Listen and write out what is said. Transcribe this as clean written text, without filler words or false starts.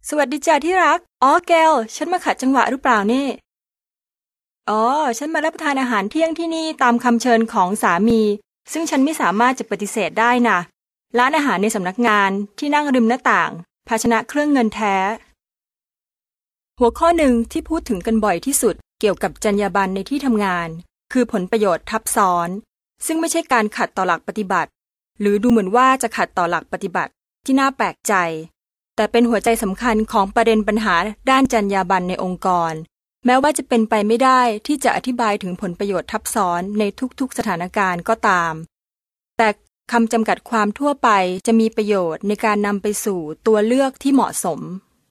สวัสดีจ้าที่รักแกลฉันมาขัดจังหวะหรือเปล่านี่ฉันมารับประทานอาหารเที่ยงที่นี่ตามคำเชิญของสามีซึ่งฉันไม่สามารถจะปฏิเสธได้นะร้านอาหารในสำนักงานที่นั่งริมหน้าต่างภาชนะเครื่องเงินแท้หัวข้อหนึ่งที่พูดถึงกันบ่อยที่สุดเกี่ยวกับจรรยาบรรณในที่ทำงานคือผลประโยชน์ทับซ้อนซึ่งไม่ใช่การขัดต่อหลักปฏิบัติหรือดูเหมือนว่าจะขัดต่อหลักปฏิบัติที่น่าแปลกใจแต่เป็นหัวใจสำคัญของประเด็นปัญหาด้านจรรยาบรรณในองค์กรแม้ว่าจะเป็นไปไม่ได้ที่จะอธิบายถึงผลประโยชน์ทับซ้อนในทุกๆสถานการณ์ก็ตามแต่คำจำกัดความทั่วไปจะมีประโยชน์ในการนำไปสู่ตัวเลือกที่เหมาะสม